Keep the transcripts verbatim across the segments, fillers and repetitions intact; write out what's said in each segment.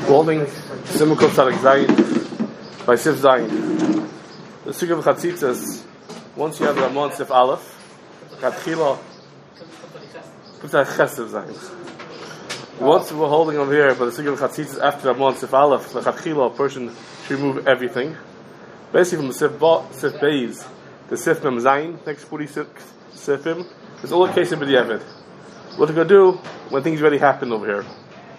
Holding Simukot Sadak Zayin by Sif Zayin. The Sugya of Chatzitzas, once you have Ramon Sif Aleph, Chatchila, puts that Chesiv Zayin. Once we're holding over here, but the Sugya of Chatzitzas after Ramon Sif Aleph, the Chatchila, a person should remove everything. Basically from the Sif Ba, Sif Beis, the Sif Mem Zayin, next forty-six Sifim, it's all a case of B'diavad. What we're going to do when things already happen over here.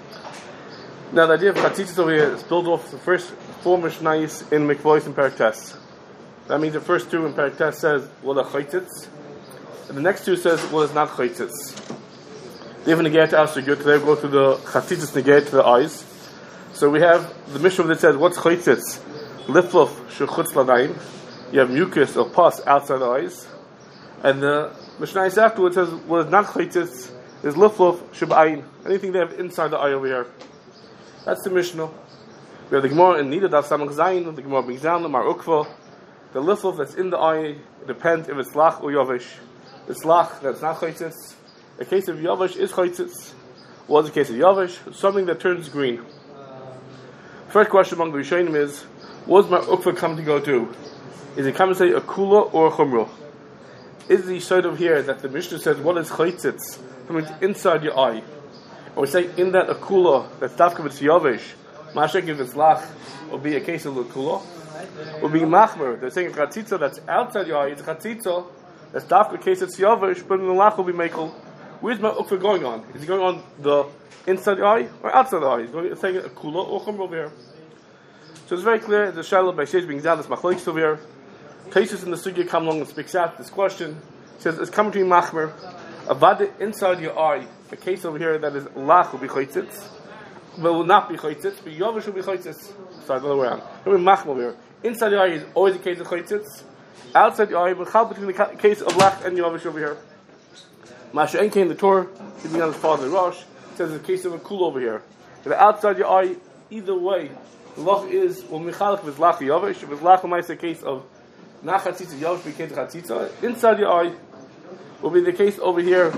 Now the idea of Chatzitzas over here is built off the first four Mishnayos in Mikvois and Paraktes. That means the first two in Paraktes says what are Chaitzitz, and the next two says what is not Chaitzitz. They have a Negeh to Asher Good. Today we'll go through the Chatzitzas Negeh to the eyes. So we have the Mishnah that says what's Chaitzitz? Liflof Shechutz Ladain. You have mucus or pus outside the eyes. And the Mishnayos afterwards says what is not Chaitzitz is Liflof Sheb'ayin. Anything they have inside the eye over here. That's the Mishnah. We have the Gemara in Nida Daf Samach Zayin. The Gemara brings down the Mar Ukva. The liflof that's in the eye depends if it's lach or yavish. It's lach that's not chaitzitz. A case of yavish is chaitzitz. What's the case of yavish? Something that turns green. First question among the Rishonim is, what does Mar Ukva come to go do? Is it come to say a kula or a chumrah? Is the side of here that the Mishnah says what is chaitzitz? Something inside your eye. Or we say in that a kula that's dafka it's yavish. Mashak if it's lach will be a case of the kula. Will be machmer. They're saying a chatzitza that's outside your eye is a chatzitza that's dafka case it's yavish, but in the lach will be makel. Where's my ukva going on? Is it going on the inside the eye or outside the eye? Is it saying a kula or chumrah over here? So it's very clear. The Shiloh by Sheish brings down this machlokes over here. Cases in the sugya come along and speaks out this question. It says it's coming between machmer. Avada inside your eye. A case over here that is lach will be chaitzitz, but will not be chaitzitz, but yavish will be chaitzitz. Sorry, the other way around. Remember machmer over here. Inside the eye is always a case of chaitzitz. Outside the eye, but how between the case of lach and yavish over here. Masha Enke in the Torah, giving on his father Rosh, says it's a case of a kula over here. But outside your eye, either way, the lach is well michalach if it's lach yavish. If it's lach, it might be a case of nach chatzitza yavish be case of chatzitza. Inside your eye will be the case over here.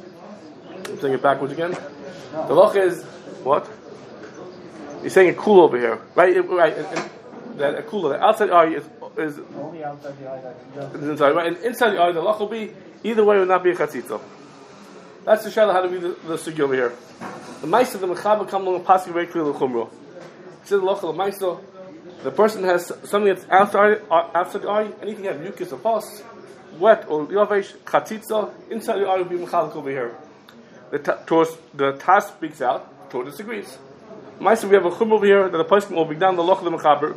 I'm saying it backwards again. The lach is what? You're saying a kula over here, right? It, right. And, and that a kula, the outside eye is is only outside the eye. That is inside, right? And inside the eye, the lach will be either way will not be a chatzitza. That's the shaila how to be the, the sugi over here. The ma'isa the mechaber come along and pass very clearly the chumrah. It says the lach the ma'isa. The person has something that's outside outside the eye. Anything that has mucus or pus, wet or yavesh chatzitza inside the eye will be mechalek over here. The ta- the tas speaks out. Torah disagrees. Ma'isa we have a chumrah over here that the person will bring down the lach the mechaber.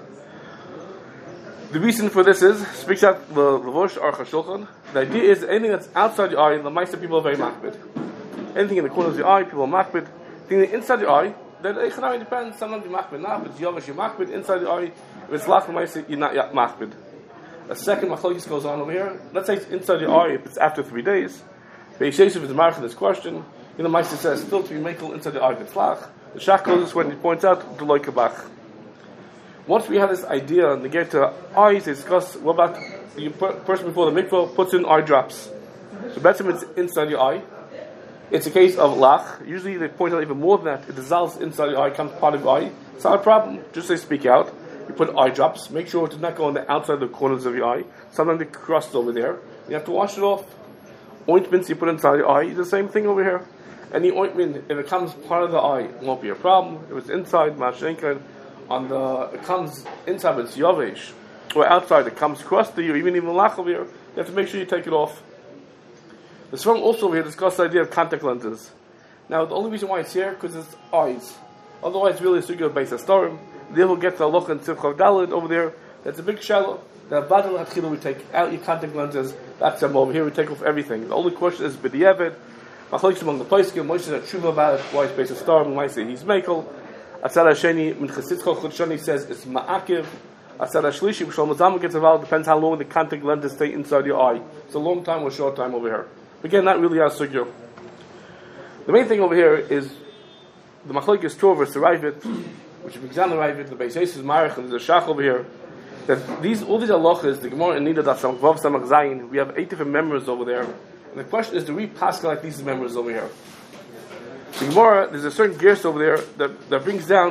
The reason for this is, speaks out the Levush or Chashulchan, the idea is anything that's outside the eye, the Maisa people are very makbid. Anything in the corners of the eye, people are makbid. Anything inside the eye, that it depends, sometimes you're makbid, not, if it's Yavish, you're makbid. Inside the eye, if it's Lach Maisa, you're not yet makbid. A second machlokes goes on over here. Let's say it's inside the eye, if it's after three days. Beishesh, if it's marked this question, you know, Maisa says, still to be makel inside the eye if it's Lach. The Shach goes this when he points out, the Loikabach. Once we have this idea and they get to eyes, they discuss what about the person before the mikvah puts in eye drops. So better it's inside your eye. It's a case of lach. Usually they point out even more than that. It dissolves inside your eye, comes part of the eye. It's not a problem. Just they speak out. You put eye drops. Make sure it does not go on the outside of the corners of your eye. Sometimes it crusts over there. You have to wash it off. Ointments you put inside your eye, the same thing over here. Any ointment, if it comes part of the eye, it won't be a problem. If it's inside, mashenka, on the it comes inside it's yavesh, or outside it comes across to you, even even lach over here, you have to make sure you take it off. The Sfram also over here discussed the idea of contact lenses. Now the only reason why it's here because it's eyes. Otherwise, it's really a sugya based on storim. They will get the loch and tzivchav dalid over there. That's a big shallow. The badal hatchila we take out your contact lenses. That's them over here. We take off everything. The only question is b'diavad. Machlokes among the poskim. Moshe said tshuva about it. Why it's based on storim? Why say he's mekel? Atzad Hasheni min Chesitzcha Chudshani says it's ma'akiv. Atzad Hashlishi B'Shalom Zalman gets involved. Depends how long the contact lenses stay inside your eye. It's a long time or short time over here. Again, not really our sugya. The main thing over here is the machlokes Torah versus Ravid, which brings down the Ravid. The Beis Yosef is Marich and there's a Shach over here. That these all these halachas, the Gemara in Nida Daf Vav Samach Zayin, we have eight different members over there. And the question is, do we pass like these members over here? The Gemara, there's a certain gerse over there that, that brings down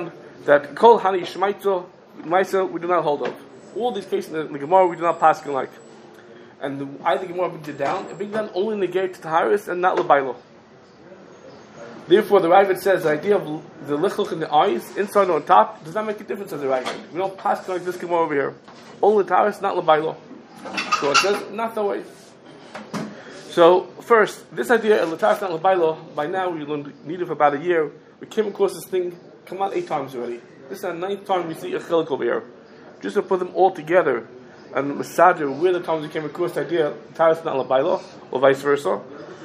that Kol Hani Shmaitzo, Maisa, we do not hold of. All these cases in the, in the Gemara, we do not pass like. And the, I think Gemara brings it down, it brings down only negate to Taharis and not Labailo. Therefore, the Ravid says the idea of the lichluch in the eyes, inside or on top, does not make a difference as the Ravid. We don't pass like this Gemara over here. Only Taharis, not Labailo. So it says, not the way. So, first, this idea of Taharis, not Labailo, by now we learned need it for about a year. We came across this thing, come out eight times already. This is the ninth time we see a chilik over here. Just to put them all together and masajer where the times we came across the idea Taharis not Labailo, or vice versa.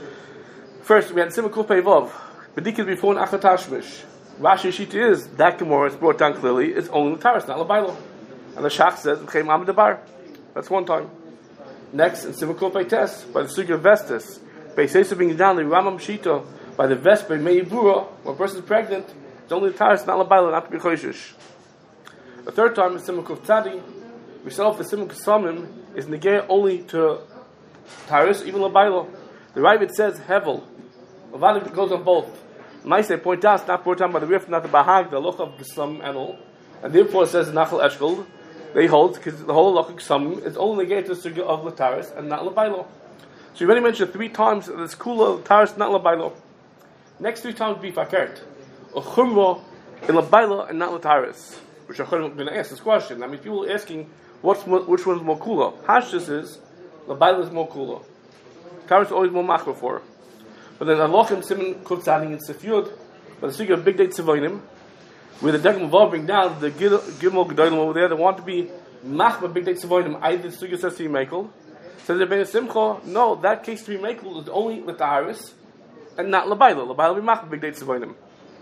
First, we had Simukuf Pevov. B'dikis before and after Tashmish. Rashi Shita is that Gemara is brought down clearly. It's only Taharis not Labailo, and the Shach says M'chem Am Debar. That's one time. Next, in Simukuf Peites by the Sugya Vestis, Beisesa being down the Ramam Shita by the Vespa Meibura. When a person is pregnant, it's only Taharis not Labailo, not to be choishish. The third time is Simukuf Tzadi. We said off the Simukuf Samim is negay only to Taharis, even Labailo. The Ravid says Hevel. It goes on both. Nice, they point out, it's not brought down by the Rif, not the Bahag, the Loch of the Slum and all. And therefore it says in Nachal Eshkol, they hold, because the whole Loch of Slum is only negated to the Sugya of Lataris and not Labailo. So you already mentioned three times this Kula, Taharis, not Labailo. Next three times be Fakert. A Chumra in Labailo and not Lataris. Which I'm going to ask this question. I mean, people are asking, what's more, which one is more Kula? Hashis is, Labailo is more Kula. Taharis is always more Machra for. But then Allah and Simon Kutzading in Sefyud, but the Sugya of Big Day Tzivoinim, where the Degam Vav bring down the Gimel Gedolim over there, they want to be Machma Big Day Tzivoinim, either the Sugya says to be Mekel. So the Ben Simcha, no, that case to be Mekel is only with the Taharis and not Labailo. Labailo will be Machma Big Day Tzivoinim.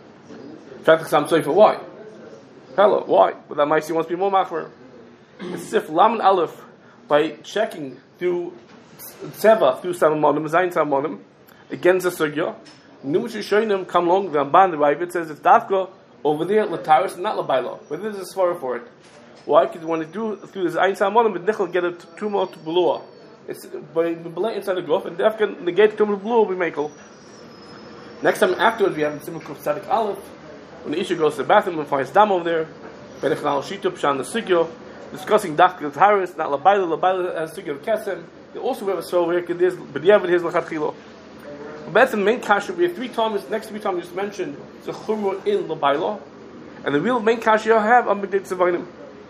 In fact, I'm sorry for why? Hello, why? But that might see wants to be more Machma. It's Sif Lam Aleph by checking through Tseva, through Samamonim, Zayin Samamonim, against the Sugya. Numishu Shoinim come along, the Ramban, the Ravid says it's Dafka over there, Lataris, and not Labailo. But there's a svara for it. Why? Because when they do through this Ayin Salmonim, but Nichel get it two more to Belua. It's by Belay inside the Guf, and Dafka negate to Belua will be Mekel. Next time afterwards, we have in Simukuf Tzadik Aleph, when the Isha goes to the bathroom and finds Dam over there, Benechanal Shita, Pshan the Sugya, discussing Dafka Lataris, not Labailo, Labailo as Sugya of Kesem. They also have a svara here, because there's B'diavad, here's Lachat Chilo. But the main kasha we have three times. Next three times we just mentioned the chumra in Labailo, and the real main kasha you have on B'dei Tzavanim.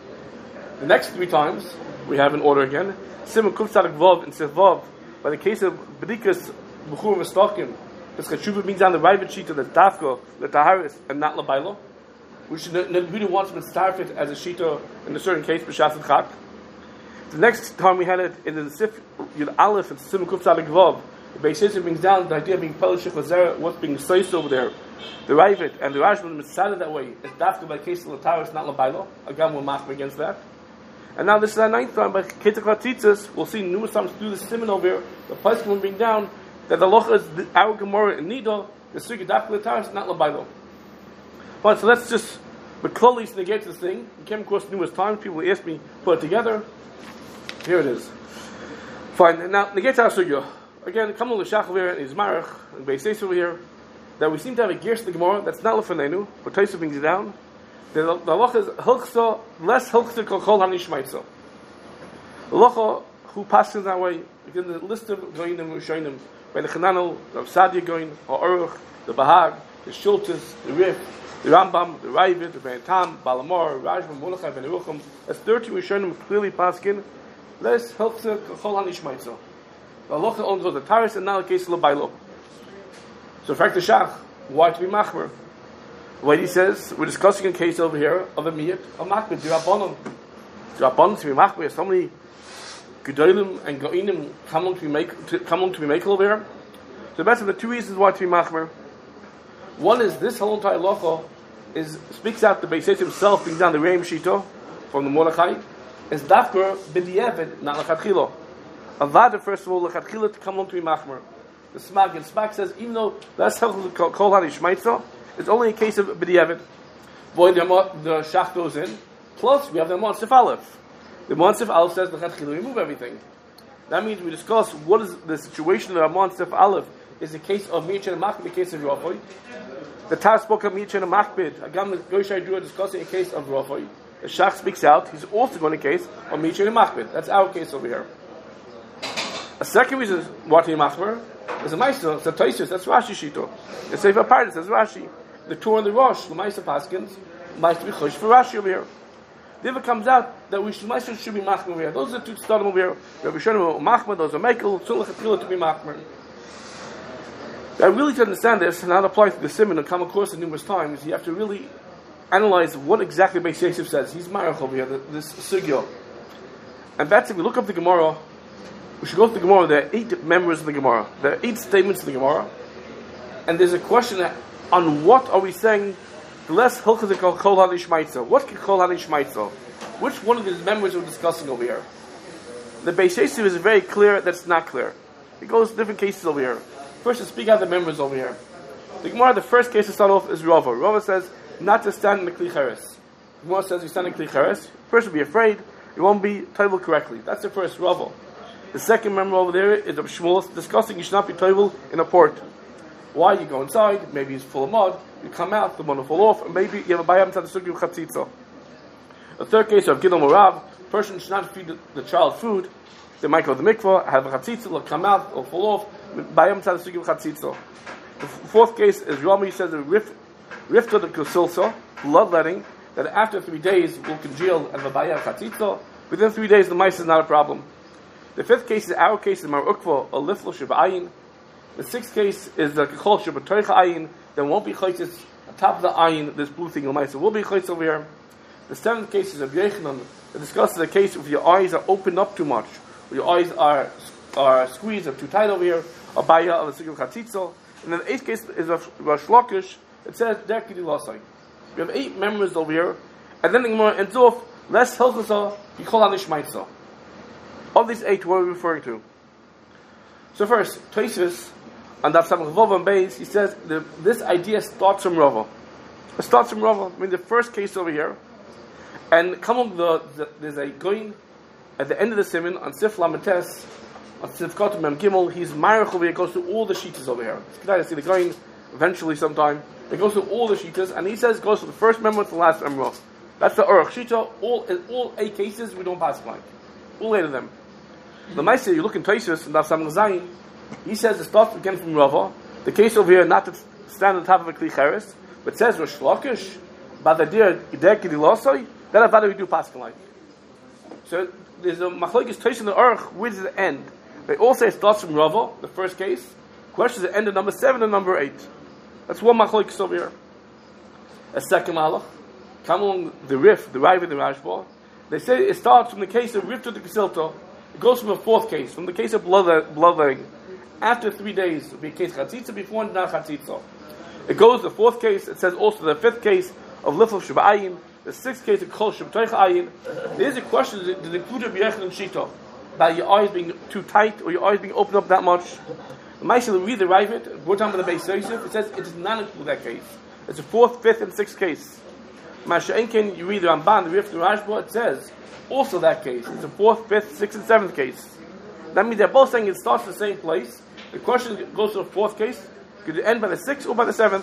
The next three times we have in order again. Simon Kuf Tzadik Vav and Sif Vav. By the case of B'dikas B'chur Mistakim, this Chashuva means on the Ravid Shita the Dafka, the Taharis, and not Labailo, which really wants to start it as a Shita in a certain case B'Shas and Chak. The next time we had it in the Sif Yud Aleph and Simon Kuf Tzadik Vav. The Beisis brings down the idea of being Pelishik Lazera, what's being sliced over there. The Ravid and the Rashman is decided that way. It's Dafka by case of Lataris, not Labailo. Again, we'll mark against that. And now this is our ninth time by Ketek Latzitzis. We'll see numerous times through the simon over here. The place will bring down that the Loch is the, our Gemara in Nido, the Sugya Dafka Lataris, not Labailo. But so let's just, but closely negate this thing. We came across numerous times. People asked me, put it together. Here it is. Fine. Now, negate our Sugya. Again, come on the Shachver and Izmarach and Beises over here, that we seem to have a gears in the Gemara that's not Lefanenu, but Taisa brings it down. The halacha is Hilchsa, less Hilchsa kol kol hanishmaitza. The halacha who passes that way, again, the list of Goinim and Rishonim, by the Chananel, the Sadia Goin, Ha'aruch, the Bahag, the Shultis, the Rif, the Rambam, the Ravid, the Ben Tam, Balamor, Rajman, Molachai, Ben Yerucham. That's thirty Rishonim clearly paskin, less Hilchsa kol kol hanishmaitza. The halacha only goes to Taharis and not the case of Labailo. So, in fact, the Shach, why to be Machmer? What he says, we're discussing a case over here of a Miyat, of Machmer, Dirabonon. Dirabonon to be Machmer, there's so many Gedolim and Goinim come along to be make, to, come along to be Mekel over here. So, that's the two reasons why to be Machmer. One is this whole entire halacha is speaks out the Beises himself, brings down the Reim Shito from the Mordechai, is Dafker B'diavad, not L'chatchilo. Avada, first of all, L'chatchila to come along to be Machmer. The Smag and Smag says, even though that's Kol HaNishmaitza, it's only a case of B'diavad. Boy, the, the Shach goes in. Plus, we have the Monsif Aleph. The Monsif Aleph says, L'chatchila, remove everything. That means we discuss what is the situation of Monsif Aleph is the case of Mirchin and Machbid, the case of Rafoi. The Tar spoke of Mirchin and Machbid. Again, the Goshai Drew discussing a case of Rafoi. The Shach speaks out, he's also going to case of Mirchin and Machbid. That's our case over here. A second reason why he Machmer is a Meister, it's a Taisus, that's Rashi Shito. The Sefer Pardes, that's Rashi. The Torah and the Rosh, the Meister Paskins, Meister be Chosh for Rashi over here. Then it comes out that we should, Meister should be Machmer over here. Those are the two Stadim over here. Rabbi Shonim Machmer, those are Mekel, Tzulach Atchila to be Machmer. I really to understand this and not apply to the Simon and come across it numerous times, you have to really analyze what exactly Beis Yosef says. He's Marach over here, this Sugya. And that's if we look up the Gemara, we should go to the Gemara. There are eight members of the Gemara. There are eight statements in the Gemara. And there's a question on what are we saying, less Hilchah Kol Hani Shmaitza. What can Kol Hani Shmaitza? Which one of these members are we discussing over here? The Beis Yosef is very clear that it's not clear. It goes to different cases over here. First, to speak out the members over here. The Gemara, the first case to start off is Rava. Rava says not to stand in the Kli Cheres. The Gemara says you stand in Kli Cheres. First, will be afraid. You won't be toivel correctly. That's the first Rava. The second member over there is Rabbi Shmuel discussing you should not be toivel in a port. Why? You go inside, maybe it's full of mud, you come out, the mud will fall off, and maybe you have a bayam tzad sugi chatzitza. The third case of Gidon Morav, person should not feed the, the child food. They might go to the mikvah, have a chatzitza, it'll come out, it'll fall off, bayam tzad sugi chatzitza. The fourth case is Rami says the rif, rifta the kusilsa, bloodletting, that after three days will congeal and the bayam chatzitza. Within three days the mice is not a problem. The fifth case is our case is Mar Ukva, a liflo sheba'ayin. The sixth case is the Kechol sheba'toich ayin. There won't be chaytis on top of the ayin, this blue thing in the mice. There will be chaytis over here. The seventh case is of Yechanan. It discusses a case if your eyes are opened up too much, or your eyes are are squeezed or too tight over here, a baya of a sigil chatzitzo. And then the eighth case is of Rosh Lakish. It says Derki Lasai. We have eight members over here, and then the Gemara ends off less hilchasa yikol hanishmaitza. Of these eight, what are we referring to? So first, Tosfos and Daf Samach Vav and Beis, he says the, this idea starts from Rava. It starts from Rava. I mean, the first case over here, and come on, the, the, there's a going at the end of the Siman on Sif Lamates, on Sif Kotum Mem Gimel. He's Marach over here, goes to all the sheetas over here. It's good to see the going eventually sometime. It goes to all the sheetas, and he says goes to the first member to the last member. That's the Aruch Shita. All in all eight cases, we don't pass blank. All eight of them. The Maisa, you look in Tosfos and Daf Samach Zayin, he says it starts again from Rava. The case over here, not to stand on top of a Kli Cheres, but it says Rosh Lakish, Badadir Idek Gidilosoi, then I've got to do Pascal like. So there's a Machlokes Tosfos and the Aruch, where does it end? They all say it starts from Rava, the first case. Question is the end of number seven and number eight. That's one Machlokes over here. A second Malach, come along the Rif, the Raiva, the Rashba. They say it starts from the case of Rif to the Kesilta. It goes from a fourth case, from the case of blood, bloodletting. After three days, it will be a case chatzitza, before not chatzitza. It goes to the fourth case. It says also the fifth case of lifl sheba'ayin, the sixth case of kol sheb'toich ayin. There is a question: does it include Rabbi Yechon and Shita about your eyes being too tight or your eyes being opened up that much? The Maisa will read the Ravid, brought down by the Beis Yosef. It says it does not include that case. It's a fourth, fifth, and sixth case. Masha Enkin, you read the Ramban, the Rif, the Rashba. It says also that case. It's a fourth, fifth, sixth, and seventh case. That means they're both saying it starts the same place. The question goes to the fourth case. Could it end by the sixth or by the seventh?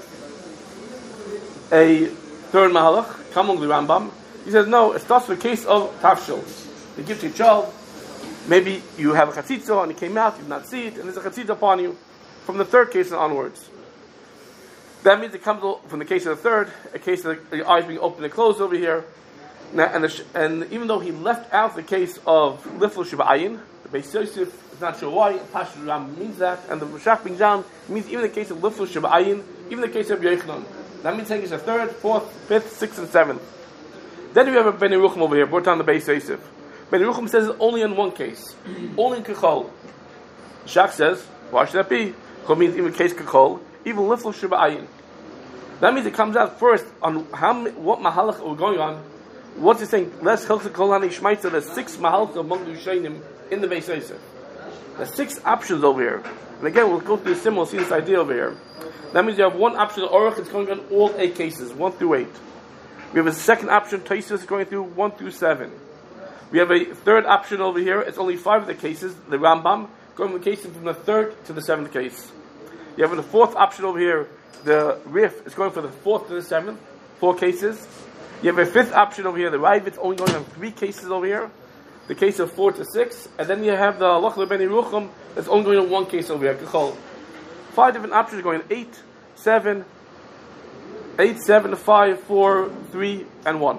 A third Mahalach, Kamung the Rambam, he says no, it starts with the case of Tafshil. They give to your child, maybe you have a chatzitza and it came out, you did not see it, and there's a chatzitza upon you. From the third case and onwards. That means it comes from the case of the third, a case of the eyes being open and closed over here. Now, and, the, and even though he left out the case of Liflo Sheba'ayin, the Beis Yosef is not sure why, Pashut Ram means that, and the Rashach brings down, means even the case of Liflo Sheba'ayin, even the case of Yechanan. That means saying it's the third, fourth, fifth, sixth, and seventh. Then we have a Ben Yerucham over here, brought down the Beis Yosef. Ben Yerucham says it's only in one case, only in Kechol. Rashach says, why should that be? Kechol means even case Kechol, even Liflo Sheba'ayin. That means it comes out first on how what Mahalach we're going on. What's he saying? Less Hilchah Kol Hani Shmaitza. There's six Mahalach among the Yishayim in the Beis Yosef. There's six options over here. And again, we'll go through the sim, we'll see this idea over here. That means you have one option, Aruch, it's going on all eight cases, one through eight. We have a second option, Tosfos, going through one through seven. We have a third option over here, it's only five of the cases, the Rambam, going from the cases from the third to the seventh case. You have the fourth option over here. The Rif is going for the fourth to the seventh, four cases. You have a fifth option over here. The Rav it's only going on three cases over here. The case of four to six, and then you have the Lach Lebeni Rucham that's only going on one case over here. Kachol. Five different options going eight, seven, eight, seven, five, four, three, and one.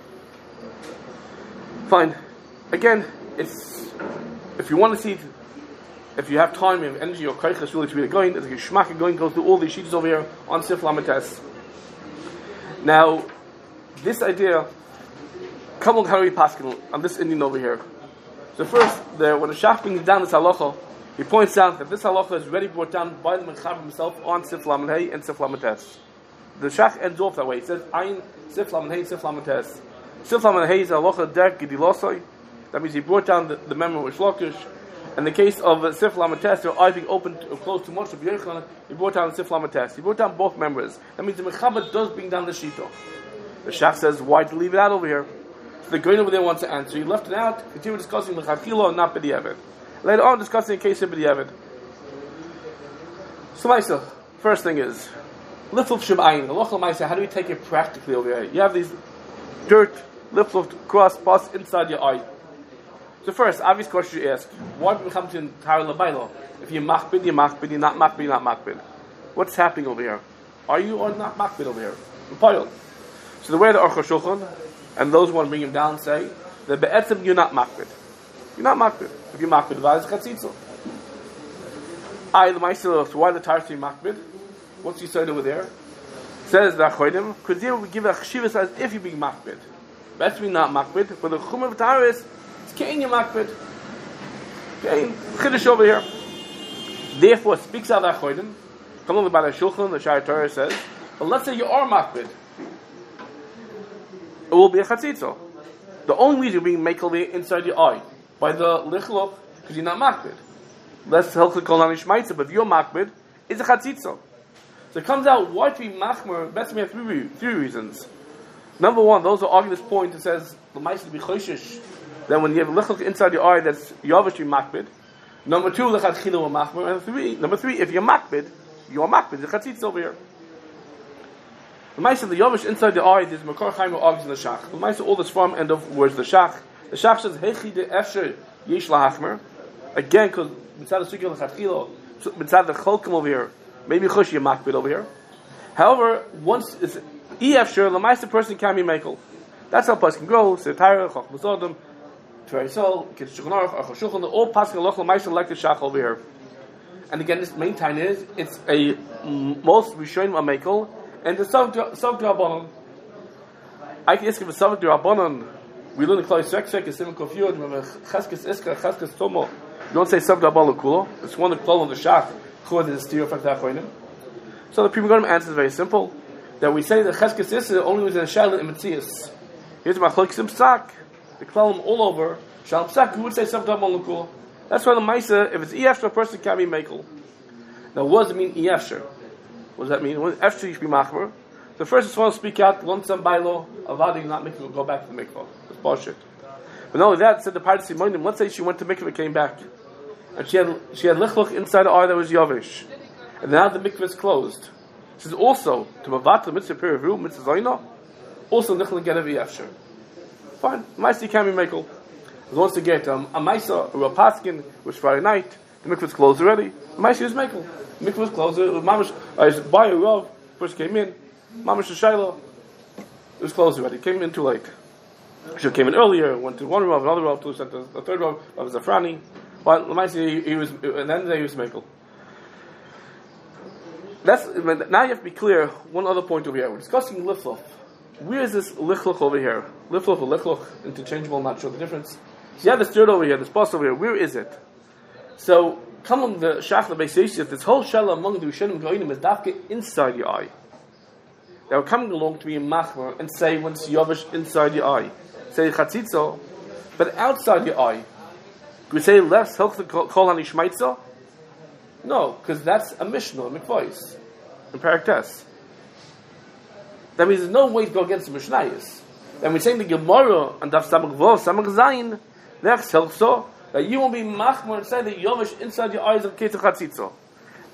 Fine. Again, it's if you want to see. If you have time, you have energy or kaichas really to be going, there's a shmaka going, go through all these sheets over here on Sif Lamites. Now, this idea, come on, how do we pass on this Indian over here? So first, there, when the Shach brings down this halacha, he points out that this halacha is already brought down by the Mechaber himself on Sif Lamed and Sif Lamites. The Shach ends off that way. It says, Ayin, Sif Lamed, Sif Lamites. Sif Lamed is halacha der gedilosai. That means he brought down the, the memory with Shlokish. In the case of uh, Sif Lamites, they're either open or close to much of Yechon, he brought down Sif Lamites. He brought down both members. That means the Mechaber does bring down the Shito. The Shach says, why to leave it out over here? So the Goyin over there wants to answer. He left it out, continue discussing Mechachila and not B'diavad. Later on, discussing the case of B'diavad. So, Maisa, first thing is, Lifluf Shemayin, the local Maisa, how do we take it practically over here? You have these dirt, Lifluf, cross, pus inside your eye. So first, obvious question you ask, why do we come to entire Labailo? If you're machbid, you're machbid, you're not machbid, you're not machbid. What's happening over here? Are you or not machbid over here? So the way the Aruch HaShulchan and those who want to bring him down say, that be'etzim you're not machbid. You're not machbid. If you're machbid, v'az chatzitzo. I, the Maisel, so why the Tarsi machbid? What's he said over there? Says the Achoidim, because there we give a chshivas as if you're being machbid. Be'etzim not machbid, but the Chum of Taharis, Kain Yamakbid. Kain. Chiddush over here. Therefore, speaks out of Achoidim. Come over by the Shulchan, the Shai Torah says, but let's say you are Makbid. It will be a Chatzitzo. The only reason you're being Mekel inside your eye, by the Lichlok, because you're not Makbid. Let's help the Kol Nami Shmaitza, but if you're Makbid, it's a Chatzitzo. So it comes out, why to be Machmer? Best we have three, three reasons. Number one, those who argue this point, it says, the Maisa be Choshish. Then when you have lichlok inside your eye, that's Yavashri makbid. Number two, lechat chilu or machmer. And three, number three, if you're makbid, you are makbid. The chatzitz over here. The Maisa, the Yavash inside the eye, there's Makar Chaim who argues in the Shach. The Maisa, all this from end of words the Shach. The Shach says, Hechi de Efsher Yesh lahachmer. Again, because mitzad the sugya lechat chilu, mitzad the cholkim over here, maybe chush you're makbid over here. However, once it's Efsher, the Maisa person can be mekel. That's how Paskin grows. The Torah, Chach Musodim. All passing along the like the Shach over here. And again, this main time is it's a most Rishonim Amekel and the Savd Rabbanon. I can ask if a Savd Rabbanon we learn the Klai Seksek is Simon Kofiyod, remember Cheskes Iska, Cheskes Tomo. You don't say Savd Rabbanon Kulo. It's one of the Klal of the Shach. Chod is the stereo fact that So the people going to answer is very simple. That we say that Cheskes Iska only was in a Shaila in Matthias. Here's my Cholksim Sak. The Klalim all over, Shalom Sak, who would say Savd Rabbanon Kul. That's why the Maisa, if it's Efsher, a person can be Mekel. Now, what does it mean, Efsher? What does that mean? When Efsher, you should be Machmer. The first is want to speak out, one some bailo, Avadi, not Mikvah, go back to the Mikvah. That's bullshit. But not only that, said the Pirate Simonim, let's say she went to Mikvah and came back. And she had she had Lichloch inside the eye that was Yavish. And now the Mikvah is closed. It says also, to Mavat, the Mitzvah Perivu, Mitzvah Zaina, also Lichloch get of Efsher. Fine, Maisa can be Mekel. As long as you get um, a Maisa or a Paskin, which Friday night, the mikvah was closed already. The Maisa is Mekel. The mikvah was closed. It was Mamash. I was by a Rav. First came in. Mamash Shayla. It was closed already. Came in too late. She came in earlier. Went to one Rav, another Rav, two sent the third Rav. Rav Zafrani. But the Maisa, he, he was. At the end of the day, he was Mekel. That's now you have to be clear. One other point over here. We're discussing Liflof. Where is this lichloch over here? Lifloch or lichloch, interchangeable, not sure the difference. So you have this dirt over here, this pus over here. Where is it? So, come on the Shach the Beis Yosef, this whole Shaila among the Rishonim Goinim is dafke inside your eye. They were coming along to be a machmer and say when it's Yavish inside your eye. Say chatzitzo, but outside your eye. Could we say less help the kol hani shmaitzo? No, because that's a Mishnah, a mikvahis, in Paraktes. That means there's no way to go against the Mishnayos. Then we're saying the Gemara and Daf Samach Vov, Samach Zayin, that you won't be machmer and say that Yovish inside your eyes of Ketach Chatzitzo.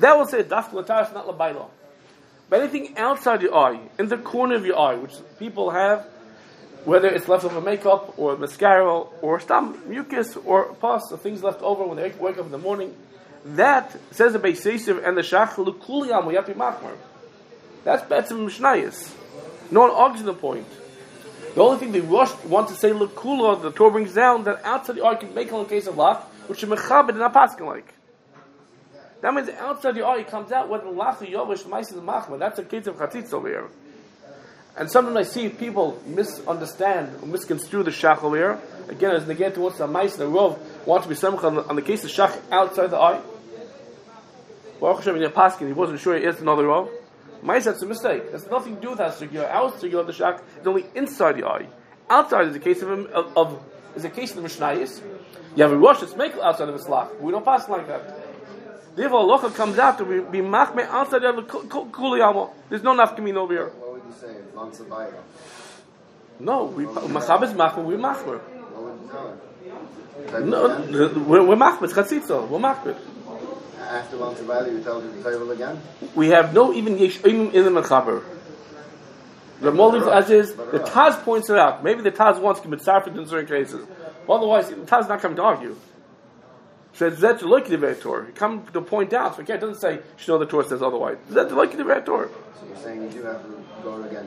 That will say daf l'taras, not l'bayla. But anything outside your eye, in the corner of your eye, which people have, whether it's leftover makeup or mascara or stam mucus or pus or things left over when they wake up in the morning, that says the Beis Yosef and the Shach l'kuliyam yapi machmer. That's betzim mishnayis. No one argues the point. The only thing they rush want to say l'kula, the Torah brings down that outside the eye can make in case of lach, which is mechabed and not paskin like. That means outside the eye it comes out whether lach or yovish ma'aser the machmer. That's the case of chatzitz over here. And sometimes I see people misunderstand or misconstrue the shach over here. Again, as they get towards the mice and the rov want to be samach on, on the case of shach outside the eye. Baruch Hashem in your paskin, he wasn't sure he is another rov. Mice, that's a mistake. That's nothing to do with that sugya. Our sugya of the shach is only inside the eye. Outside is a case of of, of is a case of the mishnayis. You have a rosh that's make outside of a slach. We don't pass like that. Therefore, halacha comes out to be, be machmeh outside of the kuliyama. There's no nafkamin over here. What would you say? Lansabayra? No, we machab is machmeh. We machmeh. What would you tell him? No, we're, we're machmeh. It's chatzitza. We're machmeh. After Lansabayra, you told him the table again? We have no even yesh in the mechaber. The Molif as is, the Taz points it out. Maybe the Taz wants to commit sarfit in certain cases. But otherwise, the Taz is not coming to argue. So it's that to look at the Torah. He comes to point out. So again, it doesn't say, you know the Torah says otherwise. It's that to look at the Torah. So you're saying you do have to go again?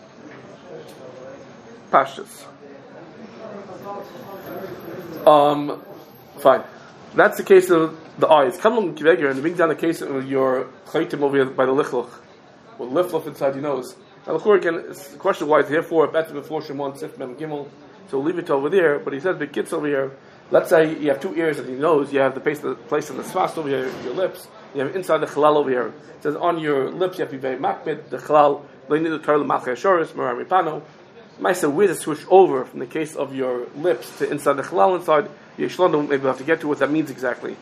Pashtus. Um, fine. That's the case of the eyes. Come along, Kiveger, and bring down the case of your chaytim over here by the lichloch. With lichloch inside your nose. Now, of course, again, it's the question why it's therefore better before Shemon, Sif, Mem, Gimel. So we'll leave it over there. But he says, big kids over here. Let's say you have two ears and your nose. You have the place, the place on the svast over here, your lips. You have inside the chalal over here. It says on your lips you have to be very makbid. The chalal, they need to turn the malchay ashoris, marami pano. Maisa, where to switch over from the case of your lips to inside the chalal inside. Yeshlondom, maybe we'll have to get to what that means exactly.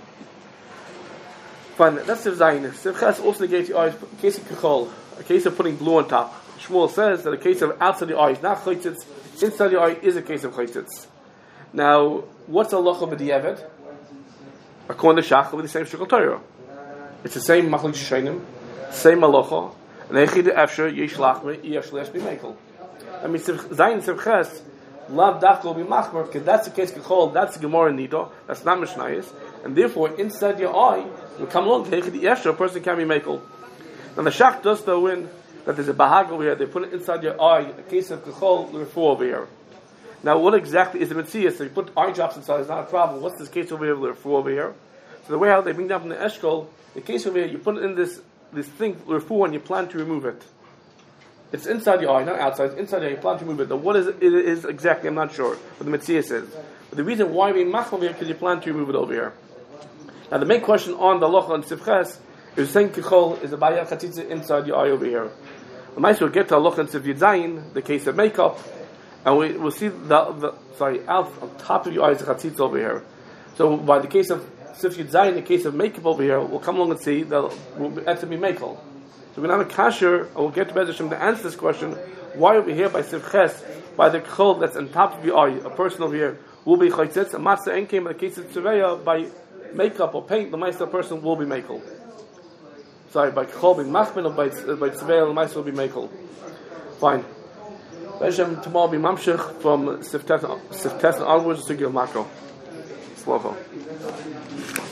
Fine, that's the zayin. Sivchas also negates the eyes. Case of kachol, a case of putting glue on top. Shmuel says that a case of outside the eye is not chaytzitz, inside the eye is a case of chaytzitz. Now, what's the halacha b'diavad? According to Shach, with the same shikol Torah. It's the same machlik shaynim, same halacha, and echid efsher yesh lachme yesh lesh b'mekel. I mean, zayin sivches lav dafka will be machmer because that's the case kachol. That's the gemara nida. That's not mishnayis, and therefore inside your eye will come along. Echid efsher, a person can be mekel. Now the Shach does throw in that there's a bahag over here. They put it inside your eye. A case of kachol, refer over here. Now, what exactly is the mitzvah? So you put eye drops inside, it's not a problem. What's this case over here, refu over here? So the way how they bring down from the eshkol, the case over here, you put it in this this thing, refu, and you plan to remove it. It's inside the eye, not outside. It's inside the eye, you plan to remove it. Now, what is it, it is exactly, I'm not sure, but the mitzvah says. But the reason why we mach over here, because you plan to remove it over here. Now, the main question on the locha and sivches is saying kichol is a baya chatzitza inside the eye over here. The mice will get to locha and siv yidzayin, the case of makeup. And we will see the, the sorry out on top of your eyes the chatzitz over here. So by the case of Sif Yud Zayin, the case of makeup over here, we'll come along and see that will have to be makel. So we're going to have a kasher, and we'll get to Be'ez Hashem to answer this question. Why are we here by Sif Ches, by the chol that's on top of your eye, a person over here will be chaytzitz, and Matzah Ein came by the case of Tzeveya, by makeup or paint, the Meister person will be makel. Sorry, by chol being machmin, or by, by Tzeveya, the Meister will be makel. Fine. Hashem tomorrow be mamshich from Siftet onwards to Gil Mako. Slovo.